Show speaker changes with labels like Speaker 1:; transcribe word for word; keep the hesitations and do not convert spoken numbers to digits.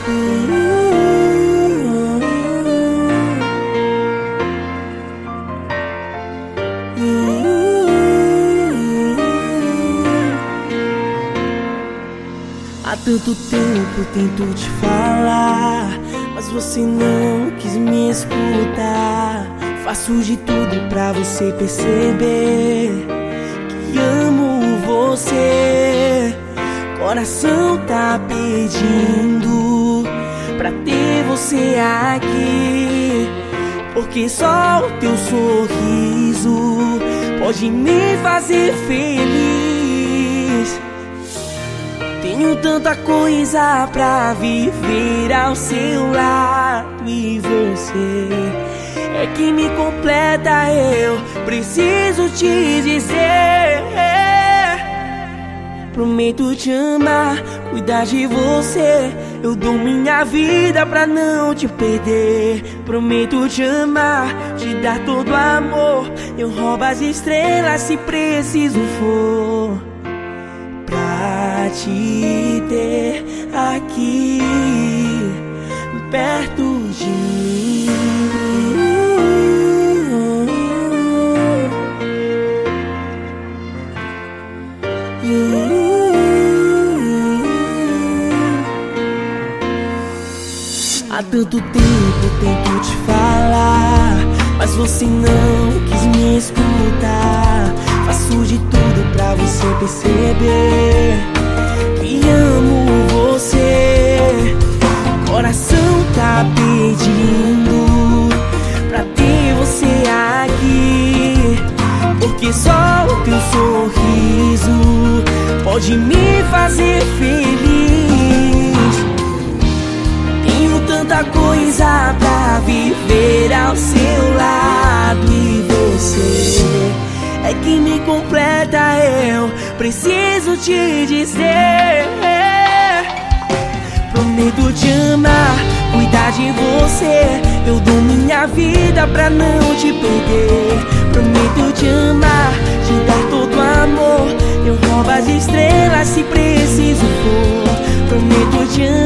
Speaker 1: Há tanto tempo tento te falar, mas você não quis me escutar. Faço de tudo pra você perceber que amo você. Coração tá pedindo pra ter você aqui, porque só o teu sorriso pode me fazer feliz. Tenho tanta coisa pra viver ao seu lado, e você é que me completa. Eu preciso te dizer: prometo te amar, cuidar de você. Eu dou minha vida pra não te perder. Prometo te amar, te dar todo amor. Eu roubo as estrelas se preciso for, pra te ter aqui perto de mim. Há tanto tempo tento te falar, mas você não quis me escutar. Faço de tudo pra você perceber que amo você. Coração tá pedindo pra ter você aqui, porque só o teu sorriso pode me fazer feliz. Tenho tanta coisa pra viver ao seu lado, e você é que me completa. Eu preciso te dizer: prometo te amar, cuidar de você. Eu dou minha vida pra não te perder. Prometo te amar, te dar todo amor. Eu roubo as estrelas se preciso for. Prometo te amar,